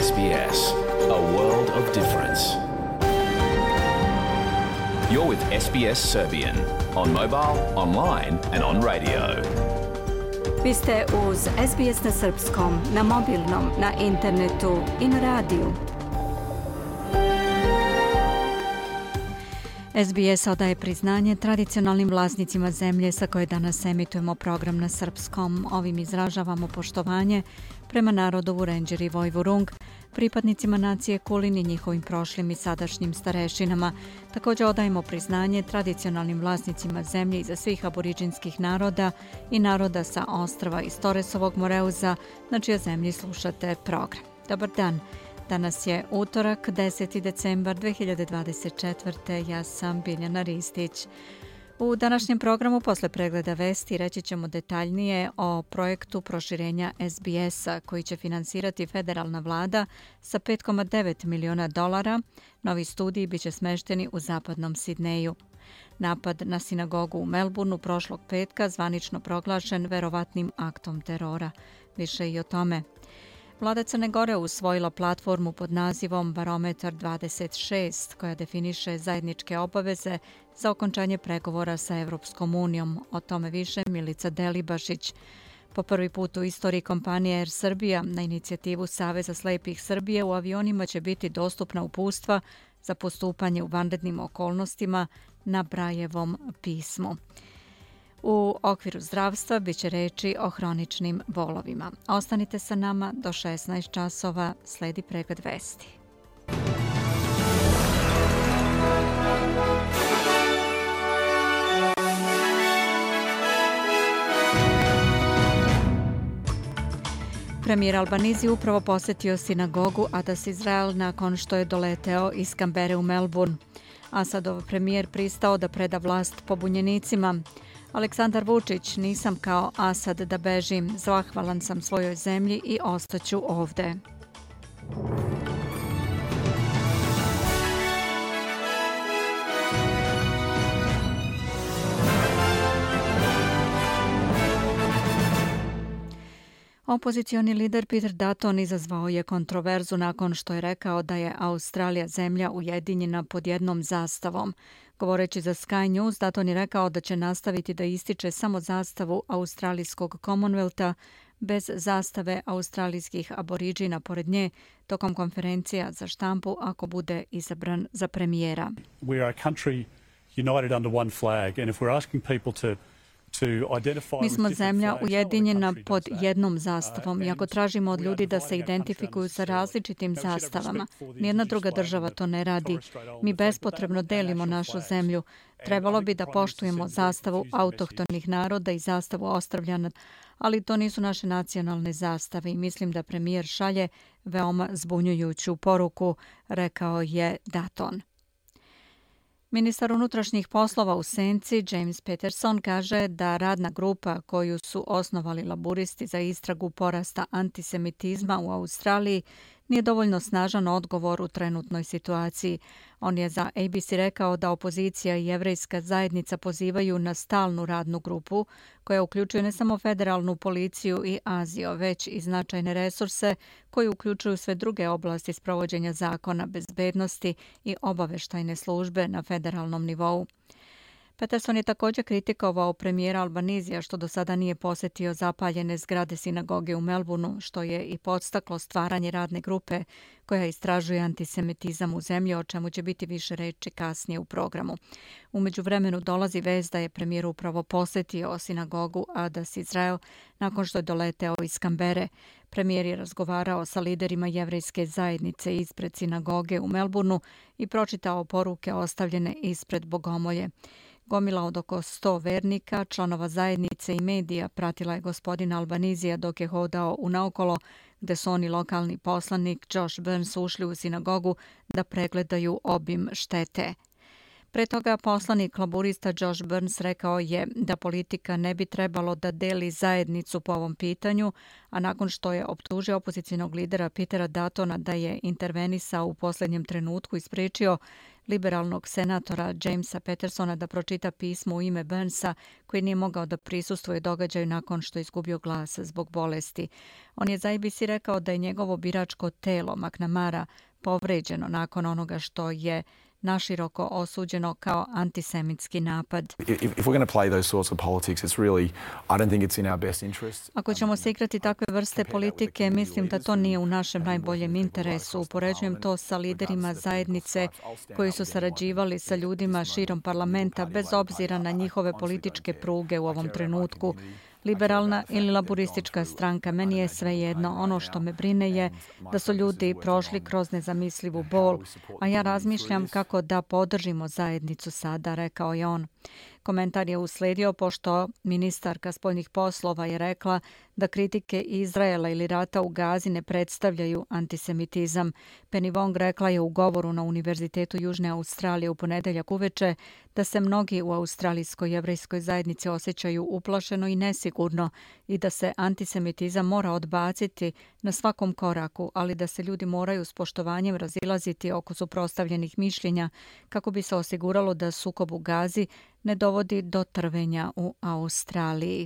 SBS, a world of difference. You're with SBS Serbian on mobile, online and on radio. Vi ste uz SBS na srpskom, na mobilnom, na internetu i na radiju. SBS odaje priznanje tradicionalnim vlasnicima zemlje sa koje danas emitujemo program na srpskom. Ovim izražavamo poštovanje prema narodu Vurenđer i Vojvurung, pripadnicima nacije Kulin i njihovim prošlim i sadašnjim starešinama. Također odajemo priznanje tradicionalnim vlasnicima zemlje iza svih aboriđinskih naroda i naroda sa ostrva iz Toresovog Moreuza, na čijoj zemlji slušate program. Dobar dan. Danas je utorak, 10. decembar 2024. Ja sam Biljana Ristić. U današnjem programu posle pregleda vesti reći ćemo detaljnije o projektu proširenja SBS-a koji će finansirati federalna vlada sa $5,9 miliona. Novi studiji biće smešteni u zapadnom Sidneju. Napad na sinagogu u Melbourneu prošlog petka zvanično proglašen verovatnim aktom terora. Više i o tome. Vlada Crne Gore usvojila platformu pod nazivom Barometar 26 koja definiše zajedničke obaveze za okončanje pregovora sa Evropskom unijom. O tome više Milica Delibašić. Po prvi put u istoriji kompanije Air Srbija na inicijativu Saveza slepih Srbije u avionima će biti dostupna uputstva za postupanje u vanrednim okolnostima na Brajevom pismu. U okviru zdravstva biće reči o hroničnim bolovima. Ostanite sa nama do 16 časova, sledi pregled vesti. Premijer Albanese upravo posjetio sinagogu Adas Israel nakon što je doleteo iz Kambere u Melbourne. Asadov premijer pristao da preda vlast pobunjenicima. Aleksandar Vučić, nisam kao Asad da bežim, zahvalan sam svojoj zemlji i ostaću ovde. Opozicioni lider Peter Dutton izazvao je kontroverzu nakon što je rekao da je Australija zemlja ujedinjena pod jednom zastavom. Govoreći za Sky News, Dutton je rekao da će nastaviti da ističe samo zastavu australijskog Commonwealtha bez zastave australijskih aboriđina pored nje tokom konferencija za štampu ako bude izabran za premijera. We are a country united under one flag and if we're asking people to Mi smo zemlja ujedinjena pod jednom zastavom i ako tražimo od ljudi da se identifikuju sa različitim zastavama, nijedna druga država to ne radi. Mi bespotrebno delimo našu zemlju. Trebalo bi da poštujemo zastavu autohtonih naroda i zastavu ostrvljana, ali to nisu naše nacionalne zastave i mislim da premijer šalje veoma zbunjujuću poruku, rekao je Dutton. Ministar unutrašnjih poslova u senci James Patterson kaže da radna grupa koju su osnovali laburisti za istragu porasta antisemitizma u Australiji nije dovoljno snažan odgovor u trenutnoj situaciji. On je za ABC rekao da opozicija i jevrejska zajednica pozivaju na stalnu radnu grupu koja uključuje ne samo federalnu policiju i Aziju, već i značajne resurse koji uključuju sve druge oblasti sprovođenja zakona, bezbednosti i obaveštajne službe na federalnom nivou. Patterson je također kritikovao premijera Albanesija što do sada nije posjetio zapaljene zgrade sinagoge u Melbourneu, što je i podstaklo stvaranje radne grupe koja istražuje antisemitizam u zemlji, o čemu će biti više reči kasnije u programu. U međuvremenu dolazi vest da je premijer upravo posjetio sinagogu Adas Israel nakon što je doleteo iz Kambere. Premijer je razgovarao sa liderima jevrejske zajednice ispred sinagoge u Melbourneu i pročitao poruke ostavljene ispred bogomolje. Gomila od oko 100 vernika, članova zajednice i medija pratila je gospodina Albanesija dok je hodao unaokolo, gde su oni lokalni poslanik Josh Burns ušli u sinagogu da pregledaju obim štete. Pre toga poslanik laburista Josh Burns rekao je da politika ne bi trebalo da deli zajednicu po ovom pitanju, a nakon što je optužio opozicionog lidera Petera Duttona da je intervenisao u posljednjem trenutku i spriječio liberalnog senatora Jamesa Pattersona da pročita pismo u ime Burnsa, koji nije mogao da prisustvuje događaju nakon što je izgubio glas zbog bolesti. On je za ABC rekao da je njegovo biračko telo McNamara povređeno nakon onoga što je naširoko osuđeno kao antisemitski napad. Ako ćemo se igrati takve vrste politike, mislim da to nije u našem najboljem interesu. Upoređujem to sa liderima zajednice koji su sarađivali sa ljudima širom parlamenta bez obzira na njihove političke pruge u ovom trenutku. Liberalna ili laburistička stranka, meni je svejedno. Ono što me brine je da su ljudi prošli kroz nezamislivu bol, a ja razmišljam kako da podržimo zajednicu sada, rekao je on. Komentar je usledio pošto ministarka spoljnih poslova je rekla da kritike Izraela ili rata u Gazi ne predstavljaju antisemitizam. Penny Wong rekla je u govoru na Univerzitetu Južne Australije u ponedeljak uveče da se mnogi u australijskoj jevrejskoj zajednici osjećaju uplašeno i nesigurno i da se antisemitizam mora odbaciti na svakom koraku, ali da se ljudi moraju s poštovanjem razilaziti oko suprotstavljenih mišljenja kako bi se osiguralo da sukob u Gazi ne dovodi do trvenja u Australiji.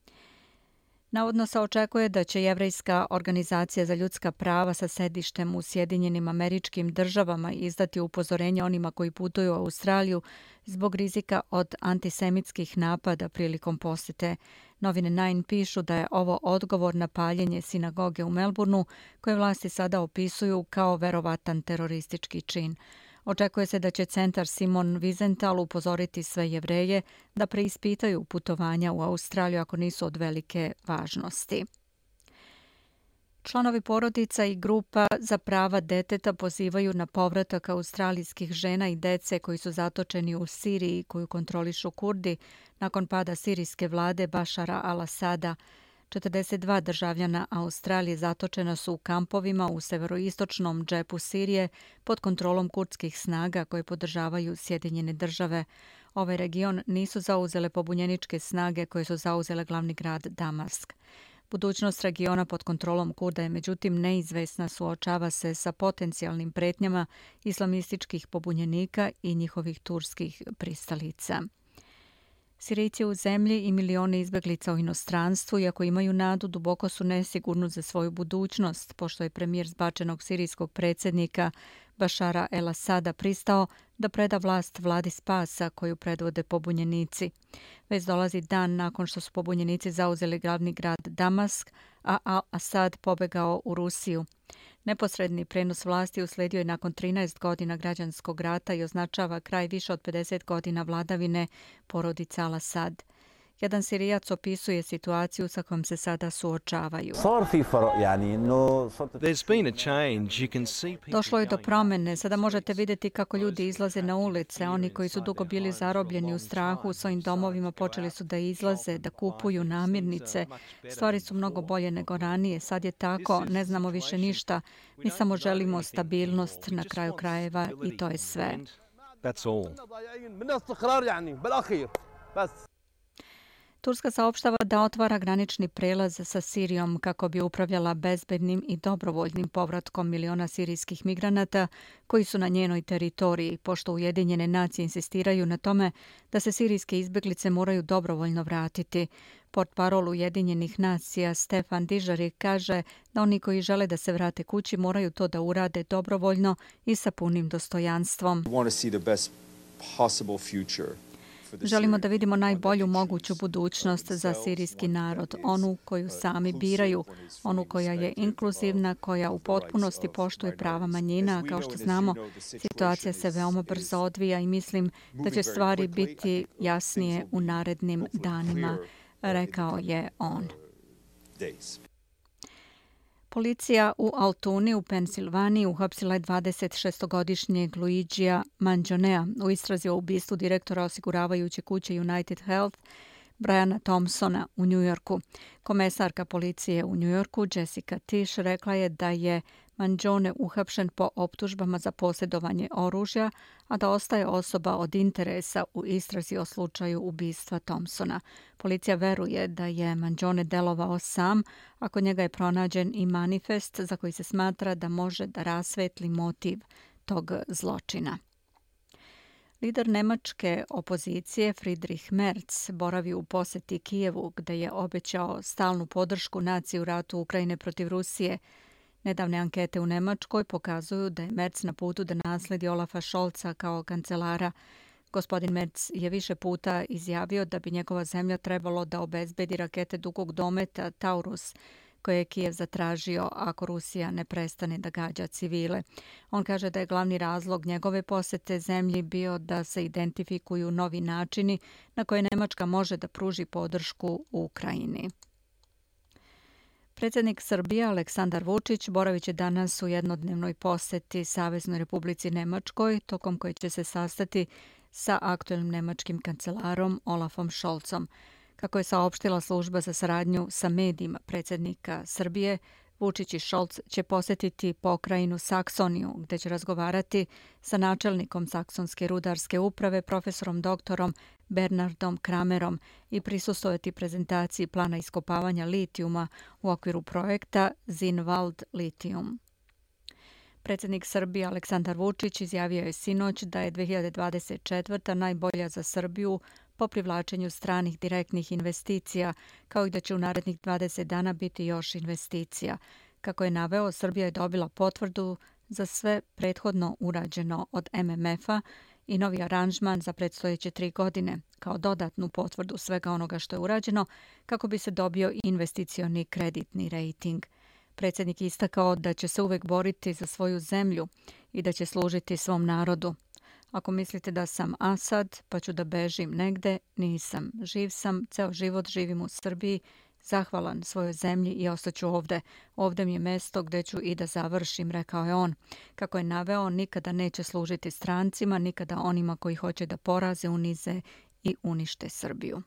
Navodno se očekuje da će Jevrejska organizacija za ljudska prava sa sedištem u Sjedinjenim Američkim Državama izdati upozorenje onima koji putuju u Australiju zbog rizika od antisemitskih napada prilikom posjete. Novine Nine pišu da je ovo odgovor na paljenje sinagoge u Melbourneu, koje vlasti sada opisuju kao verovatan teroristički čin. Očekuje se da će centar Simon Wiesenthal upozoriti sve Jevreje da preispitaju putovanja u Australiju ako nisu od velike važnosti. Članovi porodica i grupa za prava deteta pozivaju na povratak australijskih žena i dece koji su zatočeni u Siriji koju kontrolišu Kurdi nakon pada sirijske vlade Bašara al-Asada. 42 državljana Australije zatočena su u kampovima u severoistočnom džepu Sirije pod kontrolom kurdskih snaga koje podržavaju Sjedinjene Države. Ovaj region nisu zauzele pobunjeničke snage koje su zauzele glavni grad Damask. Budućnost regiona pod kontrolom Kurda je međutim neizvesna, suočava se sa potencijalnim pretnjama islamističkih pobunjenika i njihovih turskih pristalica. Sirijci u zemlji i milioni izbjeglica u inostranstvu, iako imaju nadu, duboko su nesigurni za svoju budućnost, pošto je premijer zbačenog sirijskog predsjednika Bašara el-Asada pristao da preda vlast vladi spasa koju predvode pobunjenici. Već dolazi dan nakon što su pobunjenici zauzeli glavni grad Damask, a al-Asad pobegao u Rusiju. Neposredni prenos vlasti usledio je nakon 13 godina građanskog rata i označava kraj više od 50 godina vladavine porodice al-Asad. Jedan Sirijac opisuje situaciju sa kojom se sada suočavaju. Došlo je do promjene. Sada možete vidjeti kako ljudi izlaze na ulice. Oni koji su dugo bili zarobljeni u strahu u svojim domovima počeli su da izlaze, da kupuju namirnice. Stvari su mnogo bolje nego ranije. Sad je tako, ne znamo više ništa. Mi samo želimo stabilnost na kraju krajeva i to je sve. Turska saopštava da otvara granični prelaz sa Sirijom kako bi upravljala bezbednim i dobrovoljnim povratkom miliona sirijskih migranata koji su na njenoj teritoriji, pošto Ujedinjene nacije insistiraju na tome da se sirijske izbjeglice moraju dobrovoljno vratiti. Portparol Ujedinjenih nacija Stefan Dujarric kaže da oni koji žele da se vrate kući moraju to da urade dobrovoljno i sa punim dostojanstvom. Želimo da vidimo najbolju moguću budućnost za sirijski narod, onu koju sami biraju, onu koja je inkluzivna, koja u potpunosti poštuje prava manjina. Kao što znamo, situacija se veoma brzo odvija i mislim da će stvari biti jasnije u narednim danima, rekao je on. Policija u Altuni u Pensilvaniji uhapsila je 26-godišnjeg Luigija Mangonea u istrazi o ubistvu direktora osiguravajuće kuće United Health Briana Thompsona u Njujorku. Komesarka policije u Njujorku Jessica Tisch rekla je da je Mangione uhapšen po optužbama za posjedovanje oružja, a da ostaje osoba od interesa u istrazi o slučaju ubistva Thompsona. Policija veruje da je Mangione delovao sam, a kod njega je pronađen i manifest za koji se smatra da može da rasvetli motiv tog zločina. Lider nemačke opozicije Friedrich Merz boravi u posjeti Kijevu, gde je obećao stalnu podršku naciji u ratu Ukrajine protiv Rusije. Nedavne ankete u Nemačkoj pokazuju da je Merz na putu da nasledi Olafa Scholza kao kancelara. Gospodin Merz je više puta izjavio da bi njegova zemlja trebalo da obezbedi rakete dugog dometa Taurus, koje je Kijev zatražio ako Rusija ne prestane da gađa civile. On kaže da je glavni razlog njegove posete zemlji bio da se identifikuju novi načini na koje Nemačka može da pruži podršku Ukrajini. Predsjednik Srbije Aleksandar Vučić boravit će danas u jednodnevnoj poseti Saveznoj Republici Nemačkoj, tokom koje će se sastati sa aktuelnim nemačkim kancelarom Olafom Scholzom. Kako je saopštila služba za saradnju sa medijima predsjednika Srbije, Vučić i Scholz će posjetiti pokrajinu Saksoniju, gdje će razgovarati sa načelnikom Saksonske rudarske uprave, profesorom doktorom Bernardom Kramerom i prisustvovati prezentaciji plana iskopavanja litijuma u okviru projekta Zinnwald Lithium. Predsjednik Srbije Aleksandar Vučić izjavio je sinoć da je 2024. najbolja za Srbiju po privlačenju stranih direktnih investicija, kao i da će u narednih 20 dana biti još investicija. Kako je naveo, Srbija je dobila potvrdu za sve prethodno urađeno od MMF-a i novi aranžman za predstojeće 3 godine, kao dodatnu potvrdu svega onoga što je urađeno, kako bi se dobio investicioni kreditni rejting. Predsjednik je istakao da će se uvek boriti za svoju zemlju i da će služiti svom narodu. Ako mislite da sam Asad, pa ću da bežim negde, nisam. Živ sam, ceo život živim u Srbiji, zahvalan svojoj zemlji i ostaću ovde. Ovde mi je mesto gde ću i da završim, rekao je on. Kako je naveo, nikada neće služiti strancima, nikada onima koji hoće da poraze, unize i unište Srbiju.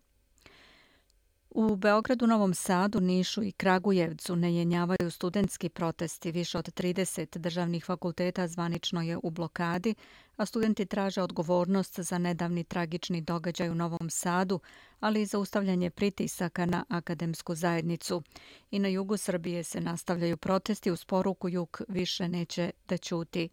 U Beogradu, Novom Sadu, Nišu i Kragujevcu ne jenjavaju studentski protesti. Više od 30 državnih fakulteta zvanično je u blokadi, a studenti traže odgovornost za nedavni tragični događaj u Novom Sadu, ali i zaustavljanje pritisaka na akademsku zajednicu. I na jugu Srbije se nastavljaju protesti uz poruku jug više neće da ćuti.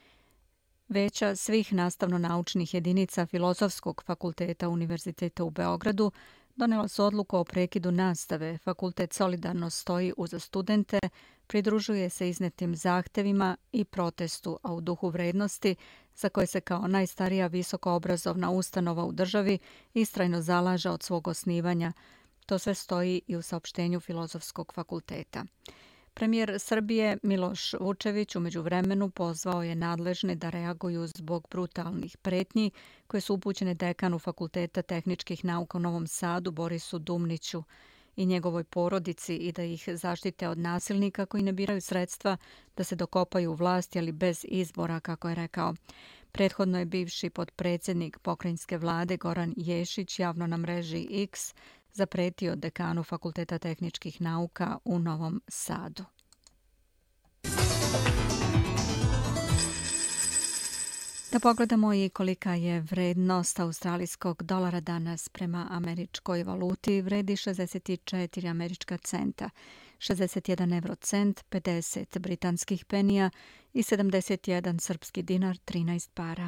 Veća svih nastavno-naučnih jedinica Filozofskog fakulteta Univerziteta u Beogradu donela su odluku o prekidu nastave. Fakultet solidarno stoji uz studente, pridružuje se iznetim zahtevima i protestu, a u duhu vrednosti za koje se kao najstarija visokoobrazovna ustanova u državi istrajno zalaže od svog osnivanja. To sve stoji i u saopštenju Filozofskog fakulteta. Premijer Srbije Miloš Vučević u međuvremenu pozvao je nadležne da reaguju zbog brutalnih pretnji koje su upućene dekanu Fakulteta tehničkih nauka u Novom Sadu Borisu Dumniću i njegovoj porodici i da ih zaštite od nasilnika koji ne biraju sredstva da se dokopaju u vlasti, ali bez izbora, kako je rekao. Prethodno je bivši potpredsjednik pokrajinske vlade Goran Ješić javno na mreži X zapretio dekanu Fakulteta tehničkih nauka u Novom Sadu. Da pogledamo i kolika je vrednost australijskog dolara danas prema američkoj valuti. Vredi 64 američka centa, 61 eurocent, 50 britanskih penija i 71 srpski dinar, 13 para.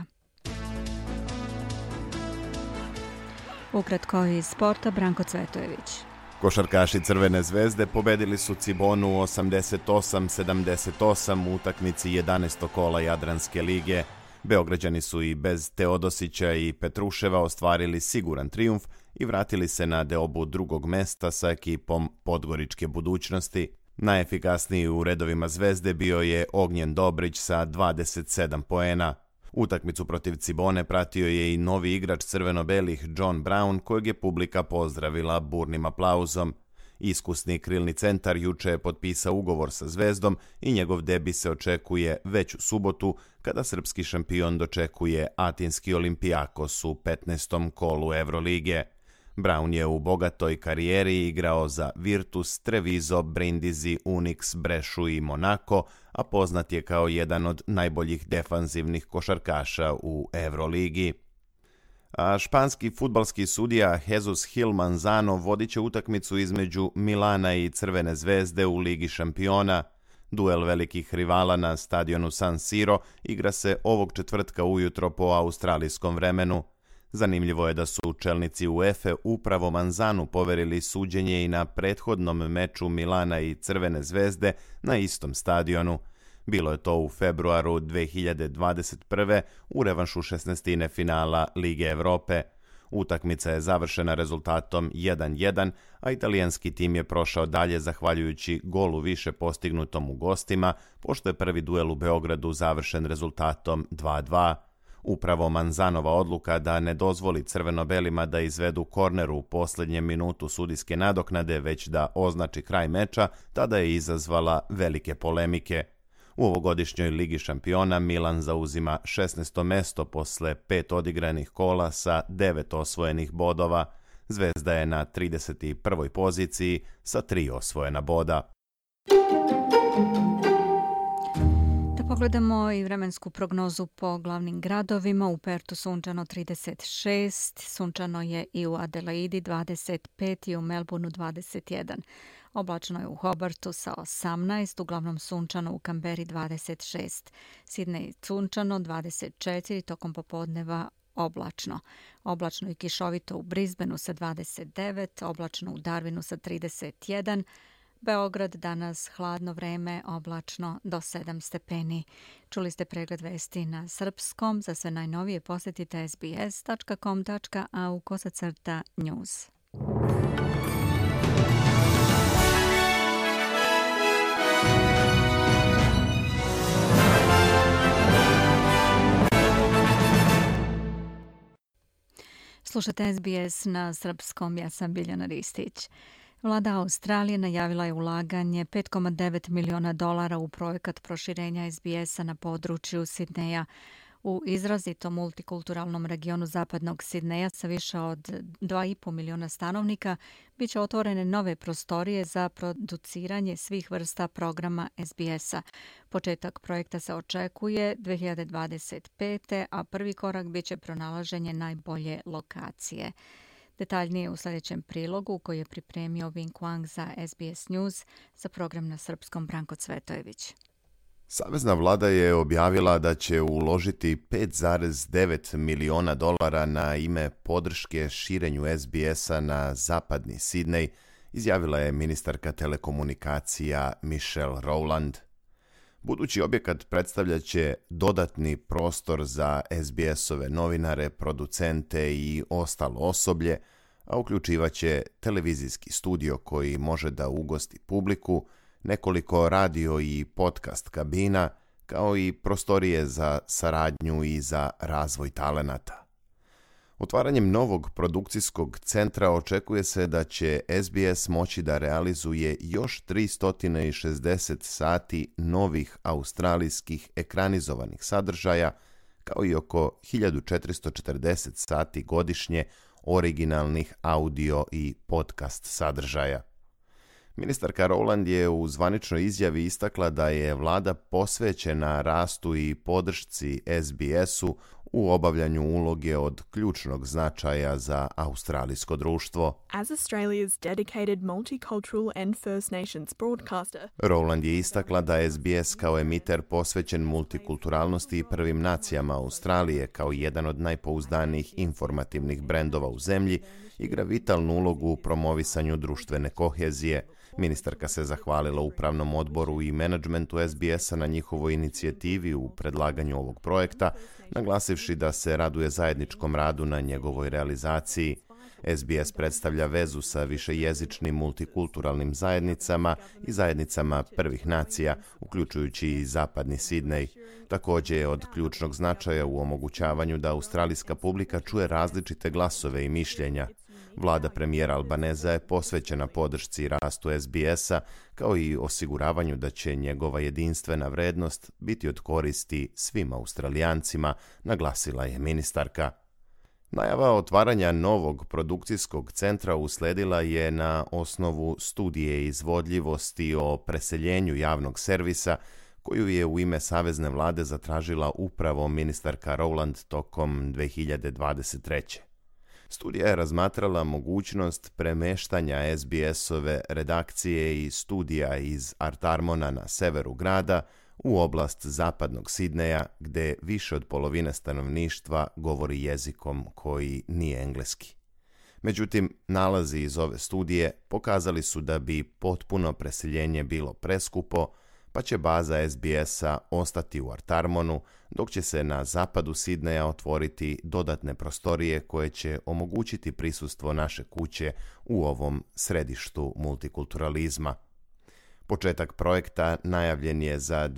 Ukratko iz sporta, Branko Cvetojević. Košarkaši Crvene zvezde pobedili su Cibonu 88-78 u utakmici 11. kola Jadranske lige. Beograđani su i bez Teodosića i Petruševa ostvarili siguran trijumf i vratili se na deobu drugog mesta sa ekipom Podgoričke budućnosti. Najefikasniji u redovima Zvezde bio je Ognjen Dobrić sa 27 poena. Utakmicu protiv Cibone pratio je i novi igrač crveno-belih John Brown, kojeg je publika pozdravila burnim aplauzom. Iskusni krilni centar juče je potpisao ugovor sa Zvezdom i njegov debi se očekuje već u subotu, kada srpski šampion dočekuje atinski Olimpijakos u 15. kolu Evrolige. Brown je u bogatoj karijeri igrao za Virtus, Treviso, Brindisi, Unix, Brešu i Monaco, a poznat je kao jedan od najboljih defanzivnih košarkaša u Euroligi. A španski fudbalski sudija Jesus Gil Manzano vodit će utakmicu između Milana i Crvene zvezde u Ligi šampiona. Duel velikih rivala na stadionu San Siro igra se ovog četvrtka ujutro po australijskom vremenu. Zanimljivo je da su čelnici UEFA upravo Manzanu poverili suđenje i na prethodnom meču Milana i Crvene zvezde na istom stadionu. Bilo je to u februaru 2021. u revanšu 16. finala Lige Evrope. Utakmica je završena rezultatom 1:1, a italijanski tim je prošao dalje zahvaljujući golu više postignutom u gostima, pošto je prvi duel u Beogradu završen rezultatom 2:2. Upravo Manzanova odluka da ne dozvoli crveno-belima da izvedu korner u posljednjem minutu sudijske nadoknade, već da označi kraj meča, tada je izazvala velike polemike. U ovogodišnjoj Ligi šampiona Milan zauzima 16. mesto posle 5 odigranih kola sa 9 osvojenih bodova. Zvezda je na 31. poziciji sa 3 osvojena boda. Pogledamo i vremensku prognozu po glavnim gradovima. U Pertu sunčano 36, sunčano je i u Adelaidi 25 i u Melbourneu 21. Oblačno je u Hobartu sa 18, uglavnom sunčano u Kamberi 26. Sidney sunčano 24, tokom popodneva oblačno. Oblačno i kišovito u Brisbaneu sa 29, oblačno u Darwinu sa 31, Beograd danas hladno vreme, oblačno do 7 stepeni. Čuli ste pregled vesti na srpskom. Za sve najnovije posjetite sbs.com.au/news. Slušate SBS na srpskom, ja sam Biljana Ristić. Vlada Australije najavila je ulaganje $5,9 miliona u projekat proširenja SBS-a na području Sidneja. U izrazito multikulturalnom regionu zapadnog Sidneja sa više od 2,5 miliona stanovnika bit će otvorene nove prostorije za produciranje svih vrsta programa SBS-a. Početak projekta se očekuje 2025. a prvi korak bit će pronalaženje najbolje lokacije. Detaljnije u sljedećem prilogu koji je pripremio Vin Quang za SBS News, za program na srpskom Branko Cvetojević. Savezna vlada je objavila da će uložiti $5,9 miliona na ime podrške širenju SBS-a na zapadni Sidnej, izjavila je ministarka telekomunikacija Michelle Rowland. Budući objekat predstavljaće dodatni prostor za SBS-ove novinare, producente i ostalo osoblje, a uključivaće televizijski studio koji može da ugosti publiku, nekoliko radio i podcast kabina, kao i prostorije za saradnju i za razvoj talenata. Otvaranjem novog produkcijskog centra očekuje se da će SBS moći da realizuje još 360 sati novih australijskih ekranizovanih sadržaja, kao i oko 1440 sati godišnje originalnih audio i podcast sadržaja. Ministarka Rowland je u zvaničnoj izjavi istakla da je vlada posvećena rastu i podršci SBS-u u obavljanju uloge od ključnog značaja za australijsko društvo. As Australia's dedicated multicultural and First Nations broadcaster, Rowland je istakla da SBS kao emiter posvećen multikulturalnosti i prvim nacijama Australije kao jedan od najpouzdanijih informativnih brendova u zemlji igra vitalnu ulogu u promovisanju društvene kohezije. Ministarka se zahvalila upravnom odboru i menadžmentu SBS-a na njihovoj inicijativi u predlaganju ovog projekta, naglasivši da se raduje zajedničkom radu na njegovoj realizaciji. SBS predstavlja vezu sa višejezičnim multikulturalnim zajednicama i zajednicama prvih nacija, uključujući i zapadni Sidnej. Također je od ključnog značaja u omogućavanju da australijska publika čuje različite glasove i mišljenja. Vlada premijera Albaneza je posvećena podršci i rastu SBS-a, kao i osiguravanju da će njegova jedinstvena vrednost biti od koristi svim Australijancima, naglasila je ministarka. Najava otvaranja novog produkcijskog centra usledila je na osnovu studije izvodljivosti o preseljenju javnog servisa koju je u ime Savezne vlade zatražila upravo ministarka Rowland tokom 2023. Studija je razmatrala mogućnost premeštanja SBS-ove redakcije i studija iz Artarmona na severu grada u oblast zapadnog Sidneja, gde više od polovine stanovništva govori jezikom koji nije engleski. Međutim, nalazi iz ove studije pokazali su da bi potpuno preseljenje bilo preskupo, pa će baza SBS-a ostati u Artarmonu, dok će se na zapadu Sidneja otvoriti dodatne prostorije koje će omogućiti prisustvo naše kuće u ovom središtu multikulturalizma. Početak projekta najavljen je za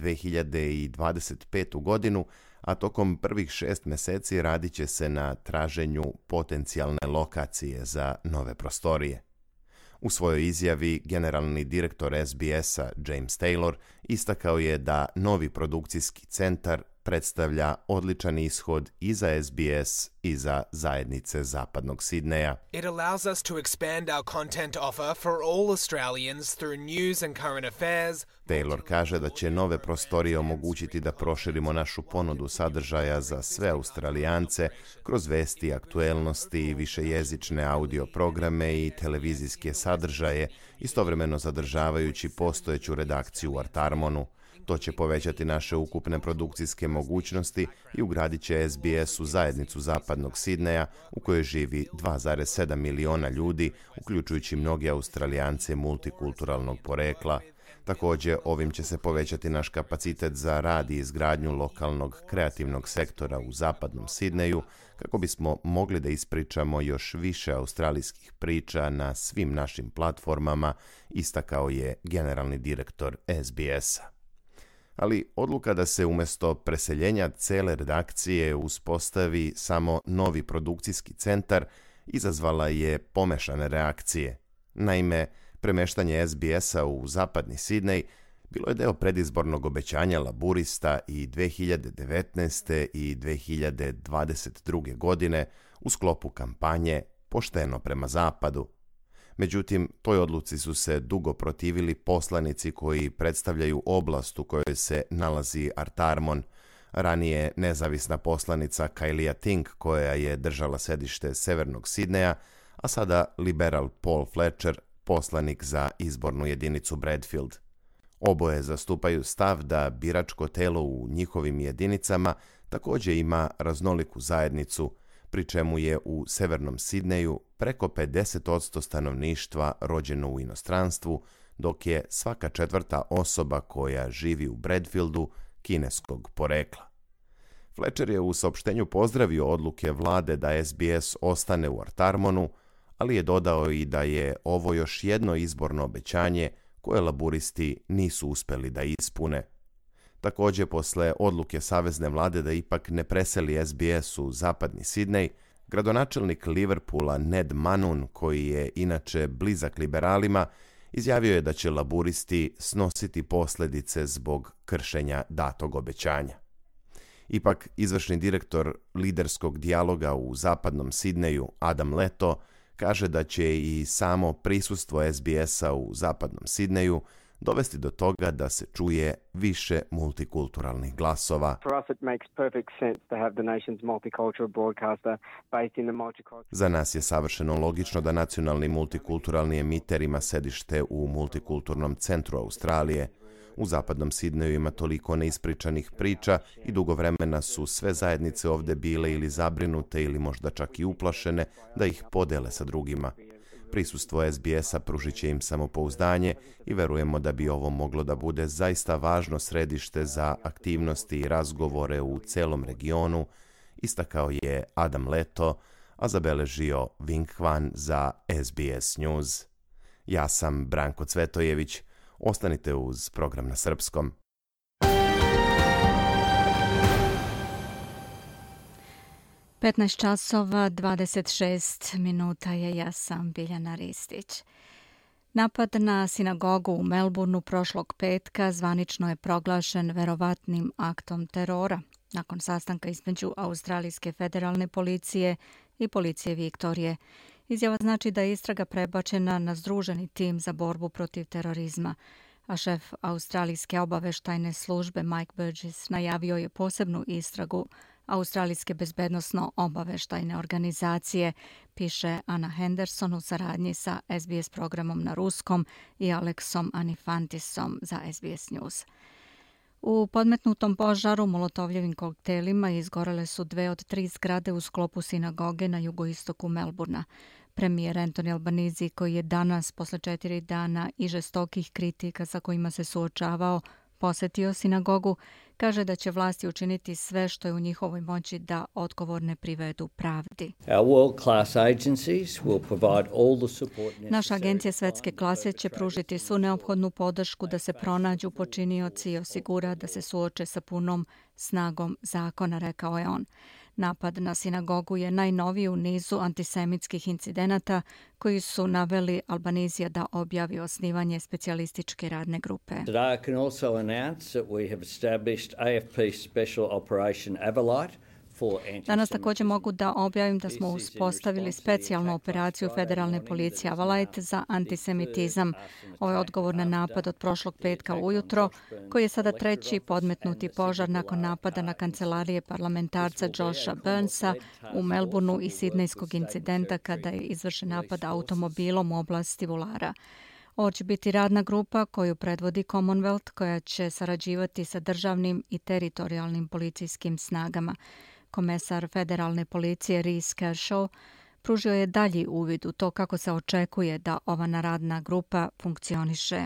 2025. godinu, a tokom prvih 6 mjeseci radit će se na traženju potencijalne lokacije za nove prostorije. U svojoj izjavi generalni direktor SBS-a James Taylor istakao je da novi produkcijski centar predstavlja odličan ishod i za SBS i za zajednice zapadnog Sidneja. It allows us to expand our content offer for all Australians through news and current affairs. Taylor kaže da će nove prostorije omogućiti da proširimo našu ponudu sadržaja za sve Australijance kroz vesti, aktuelnosti, višejezične audio programe i televizijske sadržaje, istovremeno zadržavajući postojeću redakciju u Artarmonu. To će povećati naše ukupne produkcijske mogućnosti i ugradit će SBS u zajednicu zapadnog Sidneja u kojoj živi 2,7 miliona ljudi, uključujući mnogi Australijance multikulturalnog porekla. Također, ovim će se povećati naš kapacitet za rad i izgradnju lokalnog kreativnog sektora u zapadnom Sidneju, kako bismo mogli da ispričamo još više australijskih priča na svim našim platformama, istakao je generalni direktor SBS-a. Ali odluka da se umjesto preseljenja cele redakcije uspostavi samo novi produkcijski centar izazvala je pomešane reakcije. Naime, premeštanje SBS-a u zapadni Sidnej bilo je deo predizbornog obećanja laburista i 2019. i 2022. godine u sklopu kampanje Pošteno prema zapadu. Međutim, toj odluci su se dugo protivili poslanici koji predstavljaju oblast u kojoj se nalazi Artarmon, ranije nezavisna poslanica Kylea Tink koja je držala sedište severnog Sidneja, a sada liberal Paul Fletcher, poslanik za izbornu jedinicu Bradfield. Oboje zastupaju stav da biračko telo u njihovim jedinicama također ima raznoliku zajednicu, pri čemu je u severnom Sidneju preko 50% stanovništva rođeno u inostranstvu, dok je svaka 4. osoba koja živi u Bradfieldu kineskog porekla. Fletcher je u saopštenju pozdravio odluke vlade da SBS ostane u Artarmonu, ali je dodao i da je ovo još jedno izborno obećanje koje laburisti nisu uspjeli da ispune. Također, posle odluke savezne vlade da ipak ne preseli SBS u zapadni Sidnej, gradonačelnik Liverpoola Ned Manun, koji je inače blizak liberalima, izjavio je da će laburisti snositi posljedice zbog kršenja datog obećanja. Ipak, izvršni direktor liderskog dijaloga u zapadnom Sidneju, Adam Leto, kaže da će i samo prisustvo SBS-a u zapadnom Sidneju dovesti do toga da se čuje više multikulturalnih glasova. Za nas je savršeno logično da nacionalni multikulturalni emiter ima sedište u multikulturnom centru Australije. U zapadnom Sidneju ima toliko neispričanih priča i dugo vremena su sve zajednice ovdje bile ili zabrinute ili možda čak i uplašene da ih podele sa drugima. Prisustvo SBS-a pružit će im samopouzdanje i verujemo da bi ovo moglo da bude zaista važno središte za aktivnosti i razgovore u celom regionu, istakao je Adam Leto, a zabeležio Vinh Kvan za SBS News. Ja sam Branko Cvetojević. Ostanite uz program na srpskom. časova 26 minuta je, ja sam Biljana Ristić. Napad na sinagogu u Melbourneu prošlog petka zvanično je proglašen verovatnim aktom terora. Nakon sastanka između Australijske federalne policije i policije Viktorije. Izjava znači da je istraga prebačena na združeni tim za borbu protiv terorizma, a šef australijske obaveštajne službe Mike Burgess najavio je posebnu istragu Australijske bezbednosno-obaveštajne organizacije, piše Anna Henderson u saradnji sa SBS programom na ruskom i Alexom Anifantisom za SBS News. U podmetnutom požaru molotovljevim koktelima izgorele su 2 od 3 zgrade u sklopu sinagoge na jugoistoku Melburna. Premijer Anthony Albanese, koji je danas, posle 4 dana i žestokih kritika sa kojima se suočavao, posetio sinagogu, kaže da će vlasti učiniti sve što je u njihovoj moći da odgovorne privedu pravdi. Naša agencija svetske klase će pružiti svu neophodnu podršku da se pronađu počinioci i osigura da se suoče sa punom snagom zakona, rekao je on. Napad na sinagogu je najnoviji u nizu antisemitskih incidenata koji su naveli Albanesija da objavi osnivanje specijalističke radne grupe. Today I can also announce that we have established AFP Special Operation Avalite. Danas također mogu da objavim da smo uspostavili specijalnu operaciju Federalne policije Avalite za antisemitizam. Ovo je odgovor na napad od prošlog petka ujutro, koji je sada 3. podmetnuti požar nakon napada na kancelarije parlamentarca Josha Burnsa u Melbourneu i sidnejskog incidenta kada je izvršen napad automobilom u oblasti Vulara. Ovo će biti radna grupa koju predvodi Commonwealth, koja će sarađivati sa državnim i teritorijalnim policijskim snagama. Komesar federalne policije Reece Kershaw pružio je dalji uvid u to kako se očekuje da ova radna grupa funkcioniše.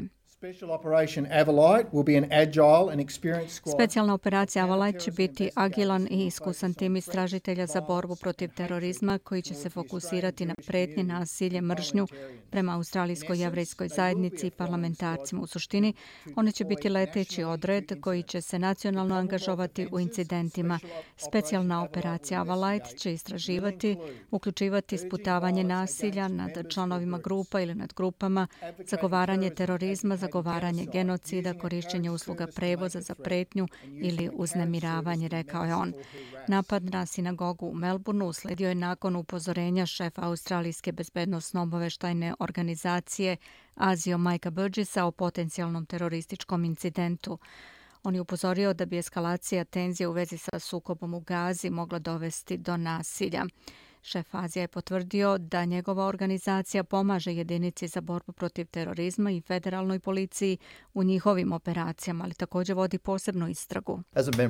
Specijalna operacija Avalite će biti agilan i iskusan tim istražitelja za borbu protiv terorizma koji će se fokusirati na pretnje, nasilje, mržnju prema australijskoj jevrejskoj zajednici i parlamentarcima. U suštini, oni će biti leteći odred koji će se nacionalno angažovati u incidentima. Specijalna operacija Avalite će istraživati, uključivati sputavanje nasilja nad članovima grupa ili nad grupama, zagovaranje terorizma, zagovaranje genocida, korišćenje usluga prevoza za pretnju ili uznemiravanje, rekao je on. Napad na sinagogu u Melbourneu usledio je nakon upozorenja šefa Australijske bezbednosno-obaveštajne organizacije Azio Mikea Burgessa o potencijalnom terorističkom incidentu. On je upozorio da bi eskalacija tenzije u vezi sa sukobom u Gazi mogla dovesti do nasilja. Šef Azija je potvrdio da njegova organizacija pomaže jedinici za borbu protiv terorizma i federalnoj policiji u njihovim operacijama, ali također vodi posebnu istragu.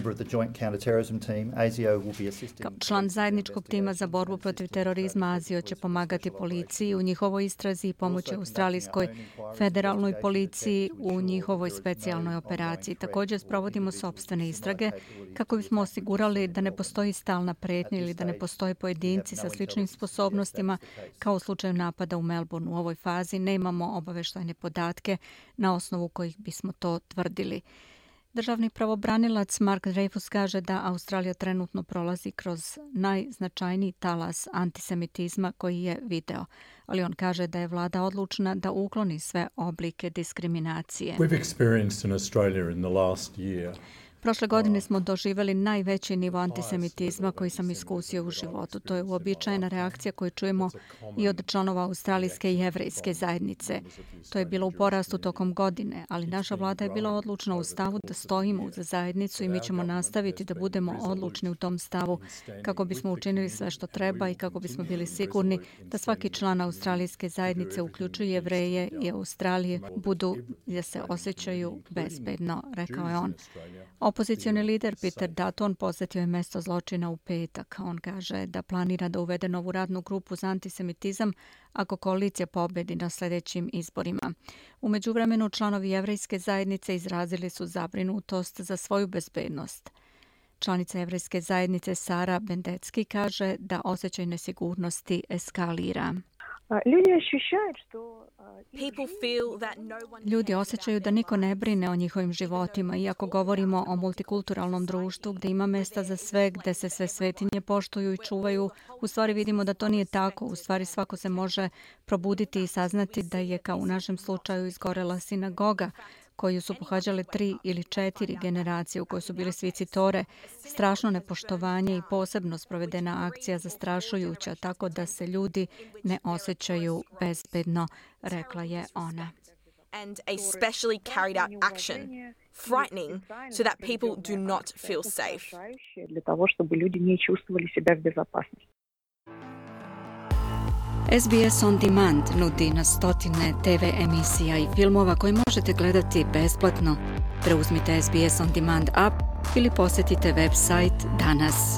Kao član zajedničkog tima za borbu protiv terorizma, Azio će pomagati policiji u njihovoj istrazi i pomoći australijskoj federalnoj policiji u njihovoj specijalnoj operaciji. Također sprovodimo sopstvene istrage kako bismo osigurali da ne postoji stalna pretnja ili da ne postoje pojedinci sa sličnim sposobnostima kao u slučaju napada u Melbourneu. U ovoj fazi nemamo obaveštajne podatke na osnovu kojih bismo to tvrdili. Državni pravobranilac Mark Dreyfus kaže da Australija trenutno prolazi kroz najznačajniji talas antisemitizma koji je video, ali on kaže da je vlada odlučna da ukloni sve oblike diskriminacije. We've experienced in Australia in the last year. Prošle godine smo doživjeli najveći nivo antisemitizma koji sam iskusio u životu. To je uobičajena reakcija koju čujemo i od članova australijske i jevrejske zajednice. To je bilo u porastu tokom godine, ali naša vlada je bila odlučna u stavu da stojimo uz zajednicu i mi ćemo nastaviti da budemo odlučni u tom stavu kako bismo učinili sve što treba i kako bismo bili sigurni da svaki član australijske zajednice, uključujući Jevreje i Australije, budu da se osjećaju bezbedno, rekao je on. Opozicioni lider Peter Dutton posjetio je mjesto zločina u petak. On kaže da planira da uvede novu radnu grupu za antisemitizam ako koalicija pobedi na sljedećim izborima. U međuvremenu članovi jevrejske zajednice izrazili su zabrinutost za svoju bezbednost. Članica jevrejske zajednice Sara Bendecki kaže da osjećaj nesigurnosti eskalira. Ljudi osjećaju da niko ne brine o njihovim životima, iako govorimo o multikulturalnom društvu gdje ima mjesta za sve, gdje se sve svetinje poštuju i čuvaju. U stvari vidimo da to nije tako. U stvari svako se može probuditi i saznati da je, kao u našem slučaju, izgorela sinagoga koju su pohađale 3 ili 4 generacije u kojoj su bili svi citore, strašno nepoštovanje i posebno sprovedena akcija zastrašujuća, tako da se ljudi ne osjećaju bezbedno, rekla je ona. And a specially carried out action, frightening, so that people do not feel safe. Для того, чтобы люди не чувствовали себя в безопасности. SBS On Demand nudi na stotine TV emisija i filmova koje možete gledati besplatno. Preuzmite SBS On Demand app ili posjetite website danas.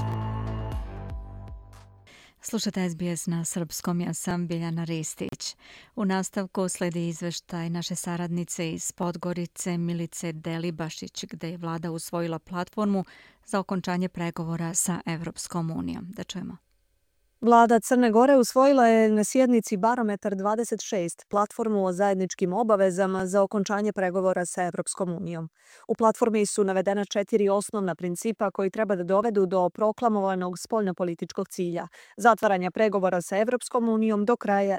Slušate SBS na srpskom, ja sam Biljana Ristić. U nastavku sledi izveštaj naše saradnice iz Podgorice Milice Delibašić, gde je vlada usvojila platformu za okončanje pregovora sa Evropskom unijom. Da čujemo. Vlada Crne Gore usvojila je na sjednici Barometar 26 platformu o zajedničkim obavezama za okončanje pregovora sa Evropskom unijom. U platformi su navedena 4 osnovna principa koji treba da dovedu do proklamovanog spoljnopolitičkog cilja, zatvaranja pregovora sa Evropskom unijom do kraja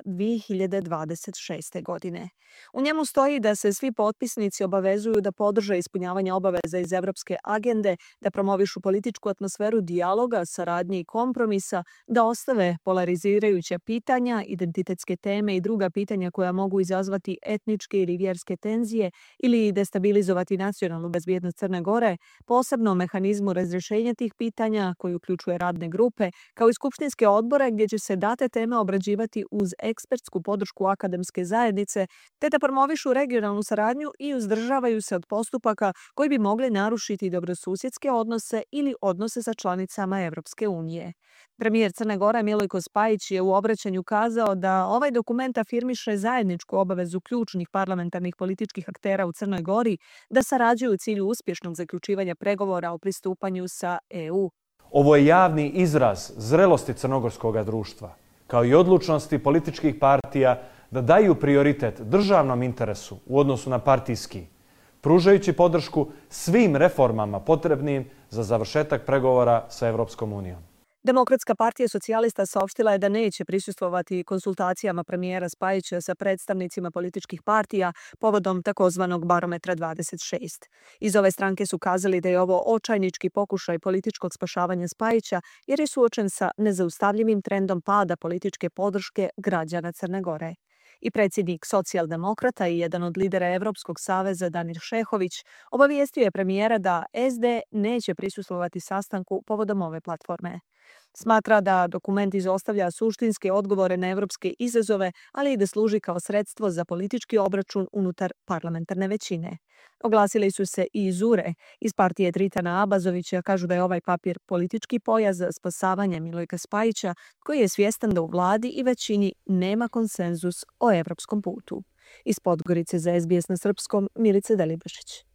2026. godine. U njemu stoji da se svi potpisnici obavezuju da podrže ispunjavanje obaveza iz Evropske agende, da promovišu političku atmosferu dijaloga, saradnje i kompromisa, da ostave polarizirajuća pitanja, identitetske teme i druga pitanja koja mogu izazvati etničke ili vjerske tenzije ili destabilizovati nacionalnu bezbjednost Crne Gore, posebno mehanizmu razrješenja tih pitanja koji uključuje radne grupe, kao i skupštinske odbore gdje će se date teme obrađivati uz ekspertsku podršku akademske zajednice, te da promovišu regionalnu saradnju i uzdržavaju se od postupaka koji bi mogli narušiti dobrosusjedske odnose ili odnose sa članicama Evropske unije. Premijer Crne Gore Milojko Spajić je u obraćanju kazao da ovaj dokument afirmiše zajedničku obavezu ključnih parlamentarnih političkih aktera u Crnoj Gori da sarađuju u cilju uspješnog zaključivanja pregovora o pristupanju sa EU. Ovo je javni izraz zrelosti crnogorskog društva, kao i odlučnosti političkih partija da daju prioritet državnom interesu u odnosu na partijski, pružajući podršku svim reformama potrebnim za završetak pregovora sa Evropskom unijom. Demokratska partija socijalista saopštila je da neće prisustvovati konsultacijama premijera Spajića sa predstavnicima političkih partija povodom takozvanog Barometra 26. Iz ove stranke su kazali da je ovo očajnički pokušaj političkog spašavanja Spajića jer je suočen sa nezaustavljivim trendom pada političke podrške građana Crne Gore. I predsjednik socijaldemokrata i jedan od lidera Evropskog saveza Danir Šehović obavijestio je premijera da SD neće prisustvovati sastanku povodom ove platforme. Smatra da dokument izostavlja suštinske odgovore na evropske izazove, ali i da služi kao sredstvo za politički obračun unutar parlamentarne većine. Oglasili su se i iz URE, iz partije Dritana Abazovića, kažu da je ovaj papir politički pojas za spasavanje Milojka Spajića, koji je svjestan da u vladi i većini nema konsenzus o evropskom putu. Iz Podgorice za SBS na srpskom, Milica Delibašić.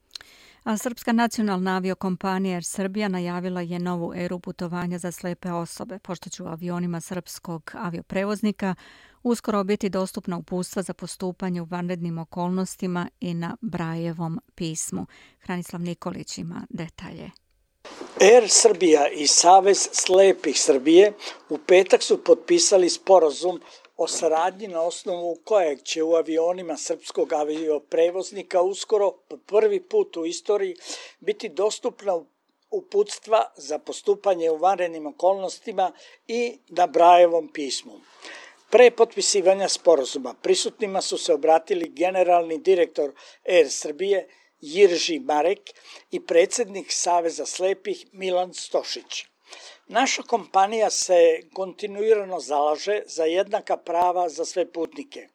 A srpska nacionalna aviokompanija Air Srbija najavila je novu eru putovanja za slepe osobe, pošto će u avionima srpskog avioprevoznika uskoro biti dostupna uputstva za postupanje u vanrednim okolnostima i na Brajevom pismu. Hranislav Nikolić ima detalje. Air Srbija i Savez slepih Srbije u petak su potpisali sporazum o saradnji na osnovu kojeg će u avionima srpskog avioprevoznika uskoro po prvi put u istoriji biti dostupna uputstva za postupanje u vanrednim okolnostima i na Brajevom pismu. Pre potpisivanja sporazuma prisutnima su se obratili generalni direktor Air Srbije Jirži Marek i predsjednik Saveza slepih Milan Stošić. Naša kompanija se kontinuirano zalaže za jednaka prava za sve putnike.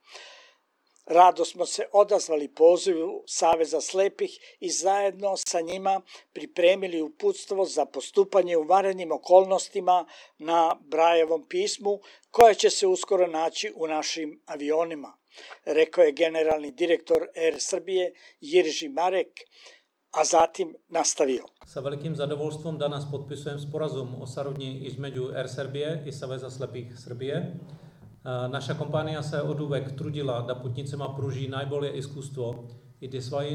Rado smo se odazvali pozivu Saveza slepih i zajedno sa njima pripremili uputstvo za postupanje u vanrednim okolnostima na Brajevom pismu, koje će se uskoro naći u našim avionima, rekao je generalni direktor Air Srbije Jirži Marek, a zatim nastavio. Sa velikim zadovoljstvom danas potpisujem sporazum o saradnji između Air Srbije i Saveza slepih Srbije. Naša kompanija se oduvek trudila da putnicima pruži najbolje iskustvo i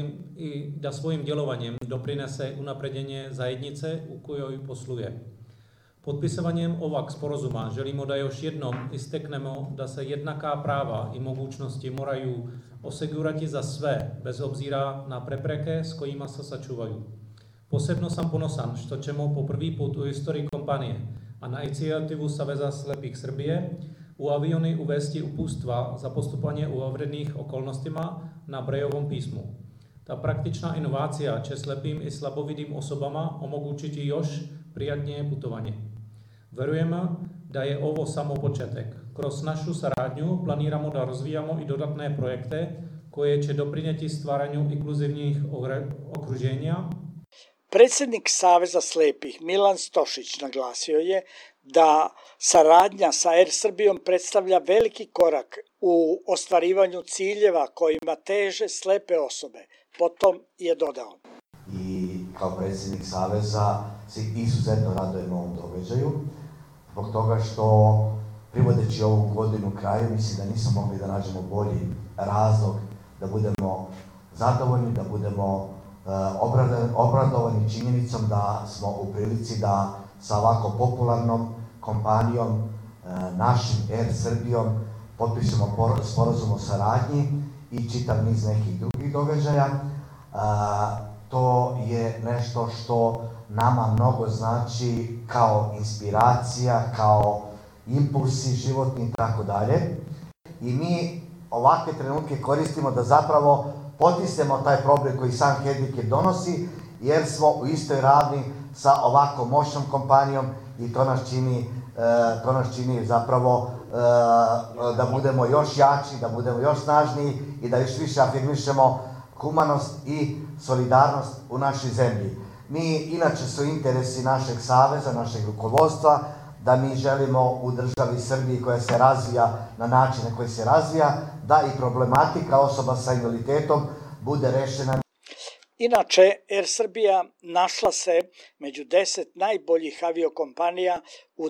da svojim djelovanjem doprinese unapređenje zajednice u kojoj posluje. Potpisovanjem ovog sporazuma želimo da još jednom isteknemo da se jednaka prava i mogućnosti moraju osigurati za sve, bez obzira na prepreke, s kojima se sačuvaju. Posebno sam ponosan, što ćemo po prvi put u historii kompanije a na inicijativu Saveza slepih Srbije u aviony uvesti uputstva za postupanje u ovredných okolnostima na Braillovom písmu. Ta praktičná inovácia će slepým i slabovidým osobama omogućiti još prijatnije putovanje. Verujeme, da je ovo samo početek. Kroz našu saradnju planiramo da rozvíjamo i dodatné projekte koje će doprinijeti stvaranju inkluzivnih okruženja. Predsjednik Saveza slepih Milan Stošić naglasio je da saradnja sa Air Srbijom predstavlja veliki korak u ostvarivanju ciljeva kojima teže slepe osobe. Potom je dodao. I kao predsjednik Saveza se izuzetno radujemo ovom događaju, zbog toga što privodeći ovu godinu kraju, mislim da nismo mogli da nađemo bolji razlog da budemo zadovoljni, da budemo obradovani činjenicom da smo u prilici da sa ovako popularnom kompanijom, našim Air Srbijom, potpišemo sporazum o saradnji i čitav niz nekih drugih događaja. To je nešto što nama mnogo znači kao inspiracija, kao impulsi životni i tako dalje. I mi ovakve trenutke koristimo da zapravo potisnemo taj problem koji sam hendikep donosi, jer smo u istoj ravni sa ovako moćnom kompanijom i to nas čini zapravo da budemo još jači, da budemo još snažniji i da još više afirmišemo humanost i solidarnost u našoj zemlji. Mi, inače su interesi našeg saveza, našeg rukovodstva, da mi želimo u državi Srbiji koja se razvija na način na koji se razvija, da i problematika osoba sa invaliditetom bude rešena. Inače, Air Srbija našla se među 10 najboljih aviokompanija u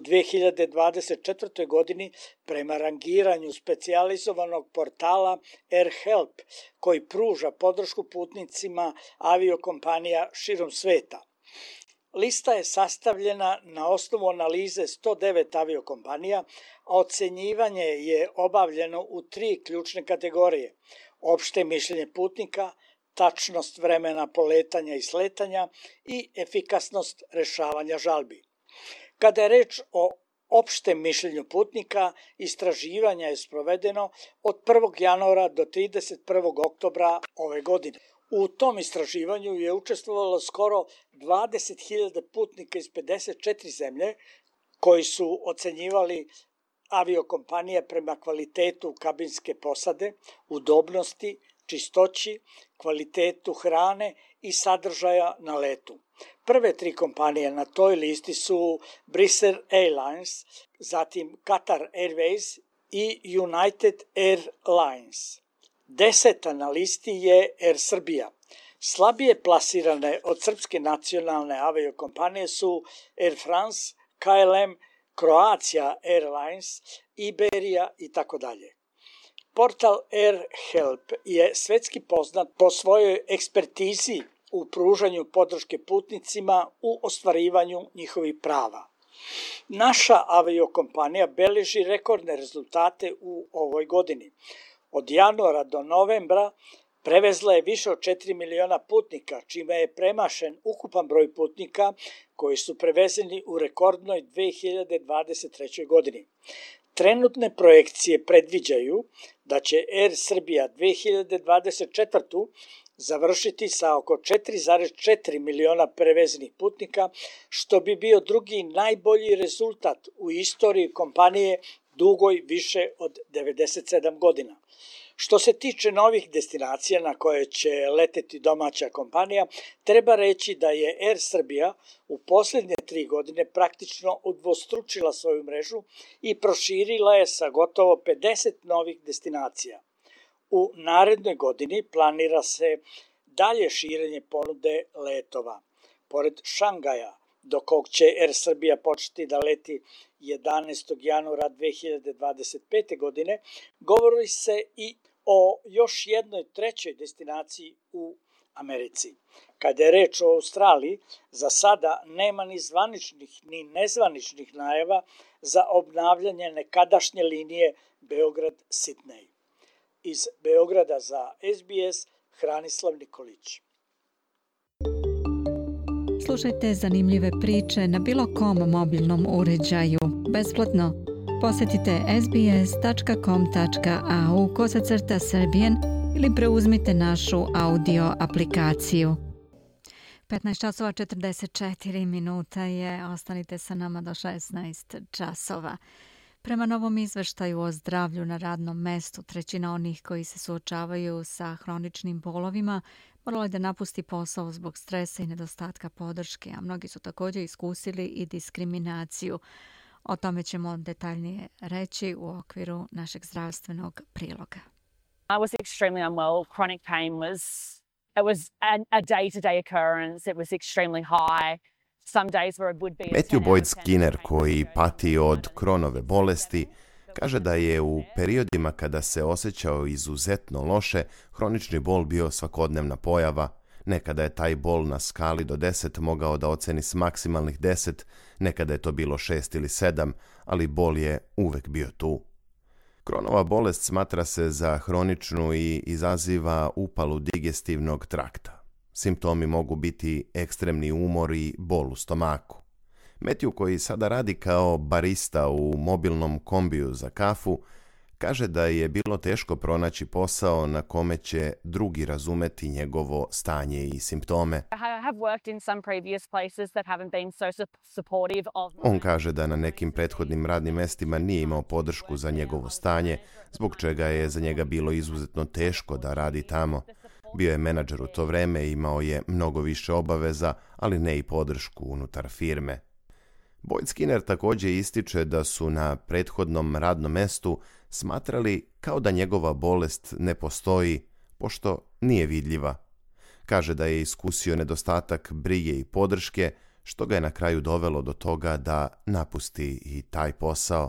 2024. godini prema rangiranju specijalizovanog portala AirHelp, koji pruža podršku putnicima aviokompanija širom sveta. Lista je sastavljena na osnovu analize 109 aviokompanija, a ocenjivanje je obavljeno u 3 ključne kategorije: opšte mišljenje putnika, tačnost vremena poletanja i sletanja i efikasnost rešavanja žalbi. Kada je reč o opštem mišljenju putnika, istraživanje je sprovedeno od 1. januara do 31. oktobra ove godine. U tom istraživanju je učestvovalo skoro 20.000 putnika iz 54 zemlje koji su ocenjivali aviokompanije prema kvalitetu kabinske posade, udobnosti, čistoći, kvalitetu hrane i sadržaja na letu. Prve 3 kompanije na toj listi su Brussels Airlines, zatim Qatar Airways i United Airlines. 10. na listi je Air Srbija. Slabije plasirane od srpske nacionalne aviokompanije su Air France, KLM, Croatia Airlines, Iberia itd. Portal AirHelp je svetski poznat po svojoj ekspertizi u pružanju podrške putnicima u ostvarivanju njihovih prava. Naša aviokompanija beleži rekordne rezultate u ovoj godini. Od januara do novembra prevezla je više od 4 miliona putnika, čime je premašen ukupan broj putnika koji su prevezeni u rekordnoj 2023. godini. Trenutne projekcije predviđaju da će Air Srbija 2024. završiti sa oko 4,4 miliona prevezenih putnika, što bi bio drugi najbolji rezultat u istoriji kompanije dugoj više od 97 godina. Što se tiče novih destinacija na koje će leteti domaća kompanija, treba reći da je Air Srbija u posljednje 3 godine praktično udvostručila svoju mrežu i proširila je sa gotovo 50 novih destinacija. U narednoj godini planira se dalje širenje ponude letova. Pored Šangaja, do kog će Air Srbija početi da leti 11. januara 2025. godine, govori se i o još jednoj trećoj destinaciji u Americi. Kada je reč o Australiji, za sada nema ni zvaničnih ni nezvaničnih najava za obnavljanje nekadašnje linije Beograd-Sidney. Iz Beograda za SBS, Hranislav Nikolić. Slušajte zanimljive priče na bilo kom mobilnom uređaju, besplatno. Posjetite sbs.com.au/Serbian ili preuzmite našu audio aplikaciju. 15:44 je, ostanite sa nama do 16 časova. Prema novom izveštaju o zdravlju na radnom mestu, 1/3 onih koji se suočavaju sa hroničnim bolovima moralo je da napusti posao zbog stresa i nedostatka podrške, a mnogi su također iskusili i diskriminaciju. O tome ćemo detaljnije reći u okviru našeg zdravstvenog priloga. I was extremely unwell. Chronic pain was a day-to-day occurrence. It was extremely high. Some days where it would be Matthew Boyd Skinner, koji pati od Chronove bolesti, kaže da je u periodima kada se osjećao izuzetno loše, hronični bol bio svakodnevna pojava. Nekada je taj bol na skali do 10 mogao da oceni s maksimalnih 10, nekada je to bilo 6 ili 7, ali bol je uvek bio tu. Chronova bolest smatra se za hroničnu i izaziva upalu digestivnog trakta. Simptomi mogu biti ekstremni umor i bol u stomaku. Matthew, koji sada radi kao barista u mobilnom kombiju za kafu, kaže da je bilo teško pronaći posao na kome će drugi razumeti njegovo stanje i simptome. On kaže da na nekim prethodnim radnim mestima nije imao podršku za njegovo stanje, zbog čega je za njega bilo izuzetno teško da radi tamo. Bio je menadžer u to vreme i imao je mnogo više obaveza, ali ne i podršku unutar firme. Boyd Skinner također ističe da su na prethodnom radnom mestu smatrali kao da njegova bolest ne postoji, pošto nije vidljiva. Kaže da je iskusio nedostatak brige i podrške, što ga je na kraju dovelo do toga da napusti i taj posao.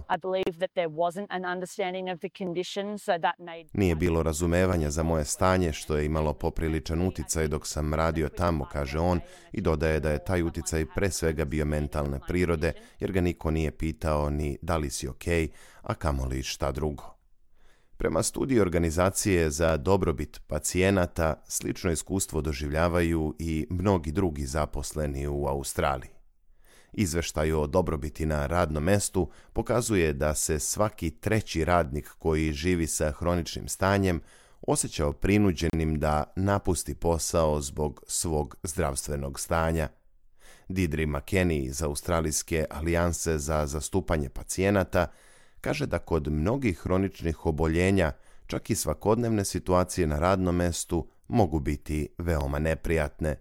Nije bilo razumevanja za moje stanje, što je imalo popriličan uticaj dok sam radio tamo, kaže on, i dodaje da je taj uticaj pre svega bio mentalne prirode, jer ga niko nije pitao ni da li si okej, a kamoli šta drugo. Prema studiji Organizacije za dobrobit pacijenata, slično iskustvo doživljavaju i mnogi drugi zaposleni u Australiji. Izveštaj o dobrobiti na radnom mestu pokazuje da se svaki 3. radnik koji živi sa hroničnim stanjem osjećao prinuđenim da napusti posao zbog svog zdravstvenog stanja. Didri McKenney iz Australijske alijanse za zastupanje pacijenata kaže da kod mnogih hroničnih oboljenja čak i svakodnevne situacije na radnom mestu mogu biti veoma neprijatne.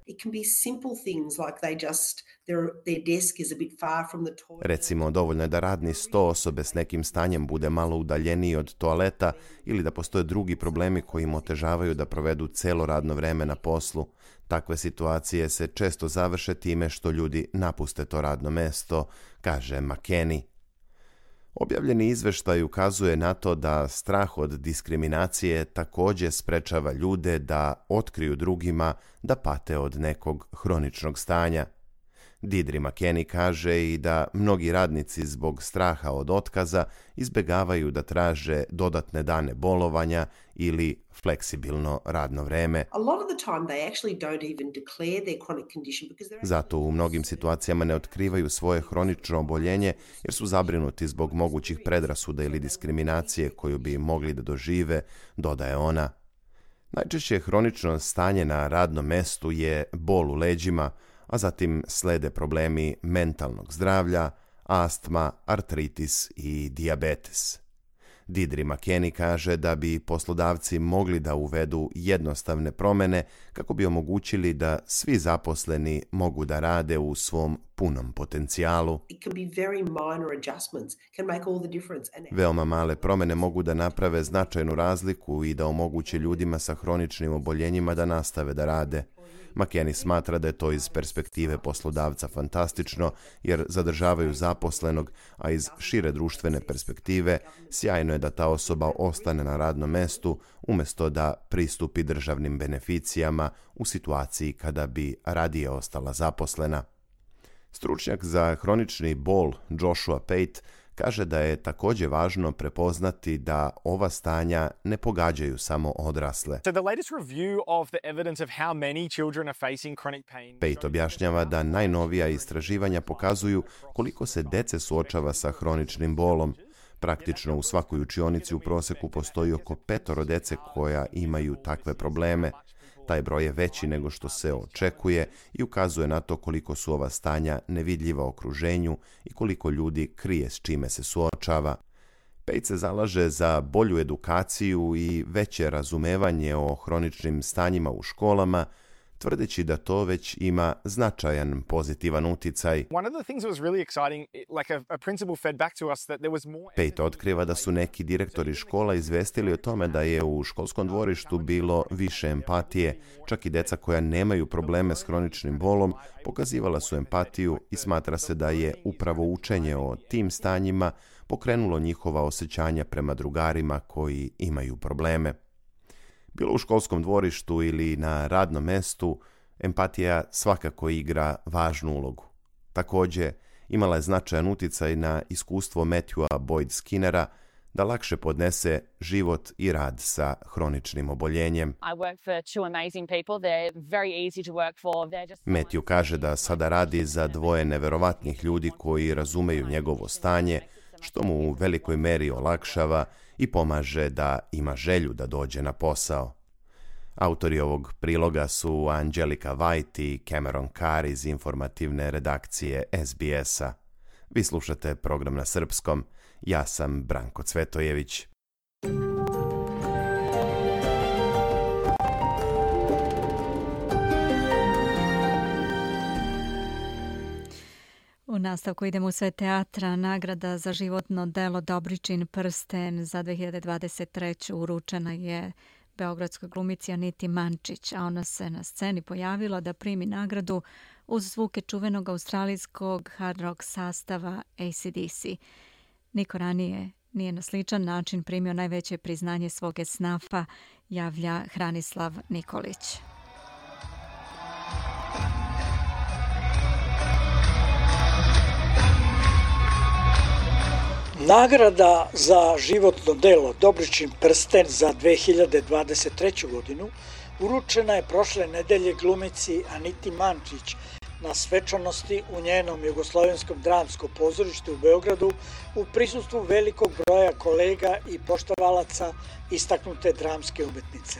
Recimo, dovoljno je da radni sto osobe s nekim stanjem bude malo udaljeniji od toaleta ili da postoje drugi problemi koji im otežavaju da provedu celo radno vreme na poslu. Takve situacije se često završe time što ljudi napuste to radno mesto, kaže McKenney. Objavljeni izveštaj ukazuje na to da strah od diskriminacije također sprečava ljude da otkriju drugima da pate od nekog hroničnog stanja. Didri McKenney kaže i da mnogi radnici zbog straha od otkaza izbegavaju da traže dodatne dane bolovanja ili fleksibilno radno vreme. Zato u mnogim situacijama ne otkrivaju svoje hronično oboljenje jer su zabrinuti zbog mogućih predrasuda ili diskriminacije koju bi mogli da dožive, dodaje ona. Najčešće hronično stanje na radnom mestu je bol u leđima, a zatim slede problemi mentalnog zdravlja, astma, artritis i dijabetes. Didri McKenney kaže da bi poslodavci mogli da uvedu jednostavne promjene kako bi omogućili da svi zaposleni mogu da rade u svom punom potencijalu. Veoma male promjene mogu da naprave značajnu razliku i da omoguće ljudima sa hroničnim oboljenjima da nastave da rade. McKenney smatra da je to iz perspektive poslodavca fantastično jer zadržavaju zaposlenog, a iz šire društvene perspektive sjajno je da ta osoba ostane na radnom mestu umjesto da pristupi državnim beneficijama u situaciji kada bi radije ostala zaposlena. Stručnjak za hronični bol Joshua Pate Kaže da je također važno prepoznati da ova stanja ne pogađaju samo odrasle. Pate objašnjava da najnovija istraživanja pokazuju koliko se dece suočava sa hroničnim bolom. Praktično u svakoj učionici u prosjeku postoji oko 5 dece koja imaju takve probleme. Taj broj je veći nego što se očekuje i ukazuje na to koliko su ova stanja nevidljiva okruženju i koliko ljudi krije s čime se suočava. Pate se zalaže za bolju edukaciju i veće razumevanje o hroničnim stanjima u školama, tvrdeći da to već ima značajan pozitivan uticaj. Pate otkriva da su neki direktori škola izvestili o tome da je u školskom dvorištu bilo više empatije. Čak i deca koja nemaju probleme s hroničnim bolom pokazivala su empatiju i smatra se da je upravo učenje o tim stanjima pokrenulo njihova osjećanja prema drugarima koji imaju probleme. Bilo u školskom dvorištu ili na radnom mestu, empatija svakako igra važnu ulogu. Također, imala je značajan uticaj na iskustvo Matthewa Boyd Skinnera da lakše podnese život i rad sa hroničnim oboljenjem. Matthew kaže da sada radi za 2 neverovatnih ljudi koji razumeju njegovo stanje, što mu u velikoj meri olakšava i pomaže da ima želju da dođe na posao. Autori ovog priloga su Angelika White i Cameron Carr iz informativne redakcije SBS-a. Vi slušate program na srpskom. Ja sam Branko Cvetojević. U nastavku idemo u svet teatra. Nagrada za životno delo Dobričin prsten za 2023. uručena je beogradskoj glumici Aniti Mančić, a ona se na sceni pojavila da primi nagradu uz zvuke čuvenog australijskog hard rock sastava AC/DC. Niko ranije nije na sličan način primio najveće priznanje svog esnafa, javlja Hranislav Nikolić. Nagrada za životno delo Dobričin prsten za 2023. godinu uručena je prošle nedelje glumici Aniti Mančić na svečanosti u njenom Jugoslovenskom dramskom pozorištu u Beogradu u prisustvu velikog broja kolega i poštovalaca istaknute dramske umetnice.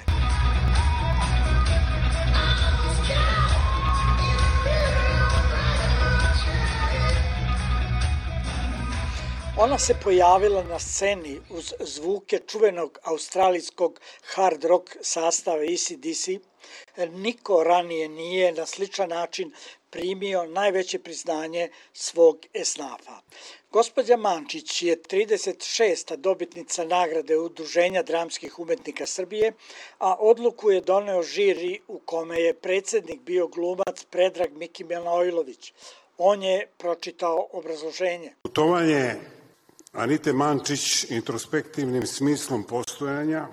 Ona se pojavila na sceni uz zvuke čuvenog australijskog hard rock sastava AC/DC. Niko ranije nije na sličan način primio najveće priznanje svog esnafa. Gospođa Mančić je 36. dobitnica nagrade Udruženja dramskih umetnika Srbije, a odluku je doneo žiri u kome je predsjednik bio glumac Predrag Miki Manojlović. On je pročitao obrazloženje. Putovanje Anite Mančić introspektivnim smislom postojanja,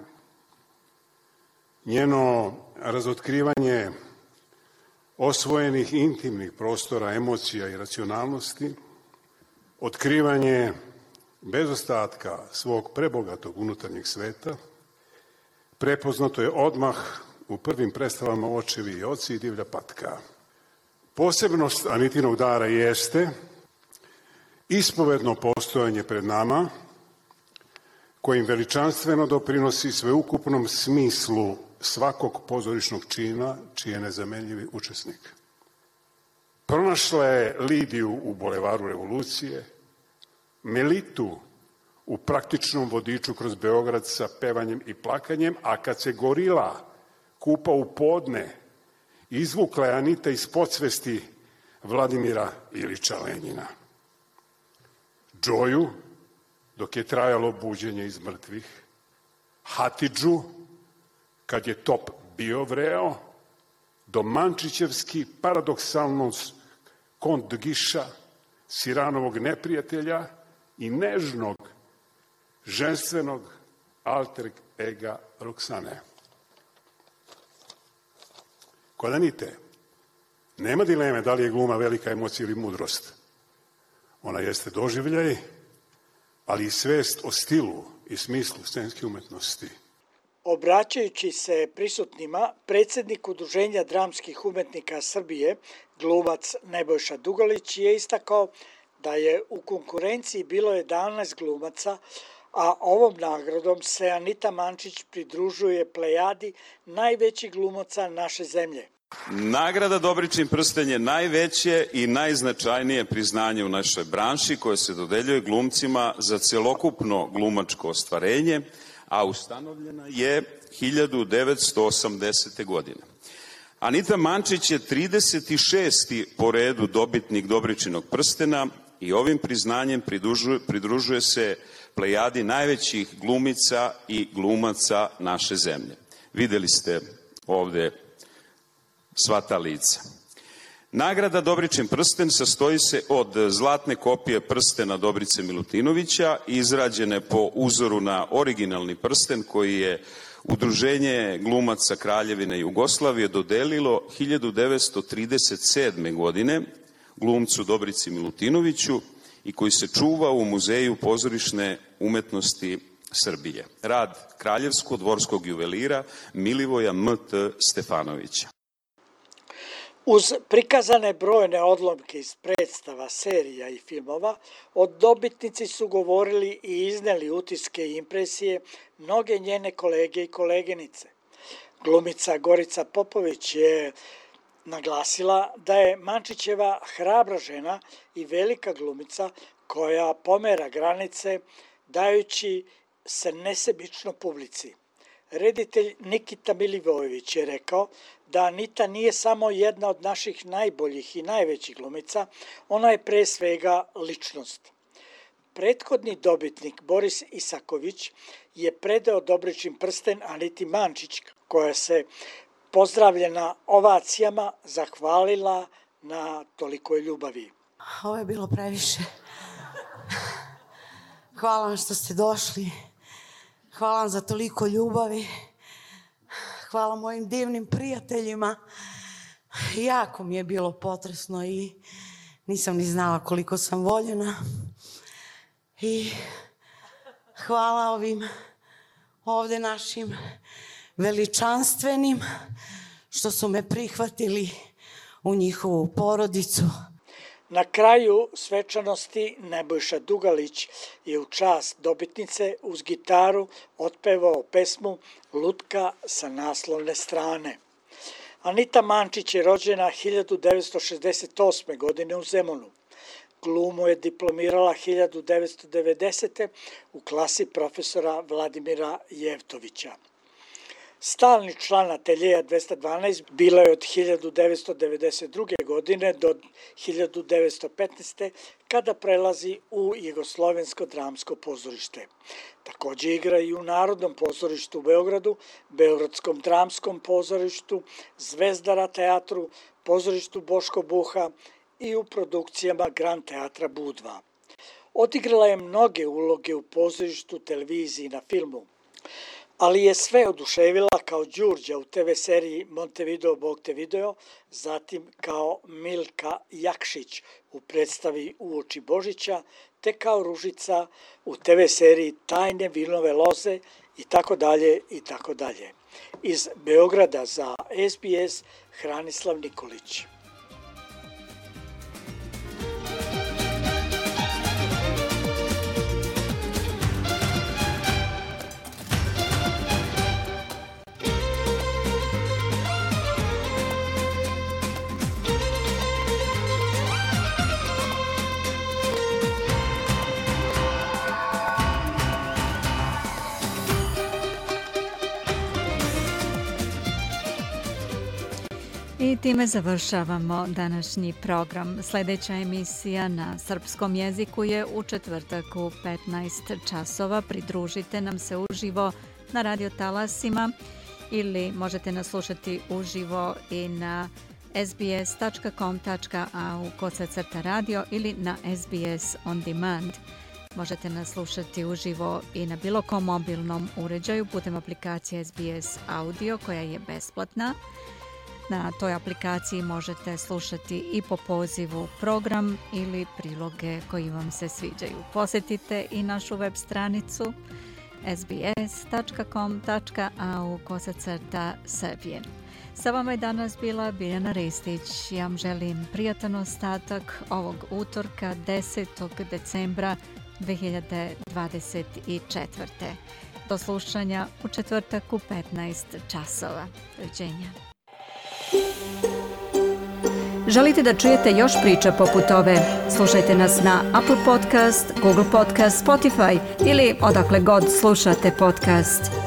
njeno razotkrivanje osvojenih intimnih prostora, emocija i racionalnosti, otkrivanje bez ostatka svog prebogatog unutarnjeg sveta, prepoznato je odmah u prvim predstavama Očevi i oci i Divlja patka. Posebnost Anitinog dara jeste ispovedno postojanje pred nama, kojim veličanstveno doprinosi sveukupnom smislu svakog pozorišnog čina, čiji je nezamenljivi učesnik. Pronašla je Lidiju u Bulevaru Revolucije, Melitu u praktičnom vodiču kroz Beograd sa pevanjem i plakanjem, a kad se gorila kupa u podne, izvukla je Anita iz podsvesti Vladimira Ilića Lenjina. Džoju, dok je trajalo buđenje iz mrtvih, Hatidžu, kad je top bio vreo, do Mančićevski paradoksalnog Kont Giša, Siranovog neprijatelja i nežnog, ženstvenog alter ega Roksane. Kod Anite nema dileme da li je gluma velika emocija ili mudrost. Ona jeste doživljaj, ali i svest o stilu i smislu scenske umetnosti. Obraćajući se prisutnima, predsjednik Udruženja dramskih umetnika Srbije, glumac Nebojša Dugalić, je istakao da je u konkurenciji bilo 11 glumaca, a ovom nagradom se Anita Mančić pridružuje plejadi najvećih glumaca naše zemlje. Nagrada Dobričin prsten je najveće i najznačajnije priznanje u našoj branši koje se dodeljuje glumcima za celokupno glumačko ostvarenje, a ustanovljena je 1980. godine. Anita Mančić je 36. po redu dobitnik Dobričinog prstena i ovim priznanjem pridružuje se plejadi najvećih glumica i glumaca naše zemlje. Videli ste ovde sva ta lica. Nagrada Dobričin prsten sastoji se od zlatne kopije prstena Dobrice Milutinovića, izrađene po uzoru na originalni prsten koji je Udruženje glumaca Kraljevine Jugoslavije dodelilo 1937. godine glumcu Dobrici Milutinoviću i koji se čuva u Muzeju pozorišne umetnosti Srbije. Rad kraljevsko-dvorskog juvelira Milivoja M.T. Stefanovića. Uz prikazane brojne odlomke iz predstava, serija i filmova, od dobitnici su govorili i izneli utiske i impresije mnoge njene kolege i koleginice. Glumica Gorica Popović je naglasila da je Mančićeva hrabra žena i velika glumica koja pomera granice dajući se nesebično publici. Reditelj Nikita Milivojević je rekao da Anita nije samo jedna od naših najboljih i najvećih glumica, ona je pre svega ličnost. Prethodni dobitnik Boris Isaković je predao Dobričin prsten Aniti Mančić, koja se pozdravljena ovacijama zahvalila na tolikoj ljubavi. Ovo je bilo previše. Hvala vam što ste došli. Hvala vam za toliko ljubavi. Hvala mojim divnim prijateljima. Jako mi je bilo potresno i nisam ni znala koliko sam voljena. I hvala ovim ovde našim veličanstvenim što su me prihvatili u njihovu porodicu. Na kraju svečanosti Nebojša Dugalić je u čast dobitnice uz gitaru otpevao pesmu Lutka sa naslovne strane. Anita Mančić je rođena 1968. godine u Zemunu. Glumu je diplomirala 1990. u klasi profesora Vladimira Jevtovića. Stalni član ateljeja 212 bila je od 1992. godine do 1915. kada prelazi u Jugoslovensko dramsko pozorište. Takođe igra i u Narodnom pozorištu u Beogradu, Beogradskom dramskom pozorištu, Zvezdara teatru, pozorištu Boško Buha i u produkcijama Grand teatra Budva. Odigrala je mnoge uloge u pozorištu, televiziji i na filmu, ali je sve oduševila kao Đurđa u TV seriji Montevideo Bog te video, zatim kao Milka Jakšić u predstavi Uoči Božića, te kao Ružica u TV seriji Tajne vinove loze i tako dalje i tako dalje. Iz Beograda za SBS Hranislav Nikolić. I time završavamo današnji program. Sljedeća emisija na srpskom jeziku je u četvrtak u 15 časova. Pridružite nam se uživo na radio talasima ili možete nas slušati uživo i na sbs.com.au/radio ili na SBS On Demand. Možete nas slušati uživo i na bilo kom mobilnom uređaju putem aplikacije SBS Audio koja je besplatna. Na toj aplikaciji možete slušati i po pozivu program ili priloge koji vam se sviđaju. Posjetite i našu web stranicu sbs.com.au/Serbian. Sa vama je danas bila Biljana Ristić. Ja vam želim prijatan ostatak ovog utorka 10. decembra 2024. Do slušanja u četvrtak u 15 časova. Doviđenja. Želite da čujete još priča poput ove? Slušajte nas na Apple Podcast, Google Podcast, Spotify ili odakle god slušate podcast.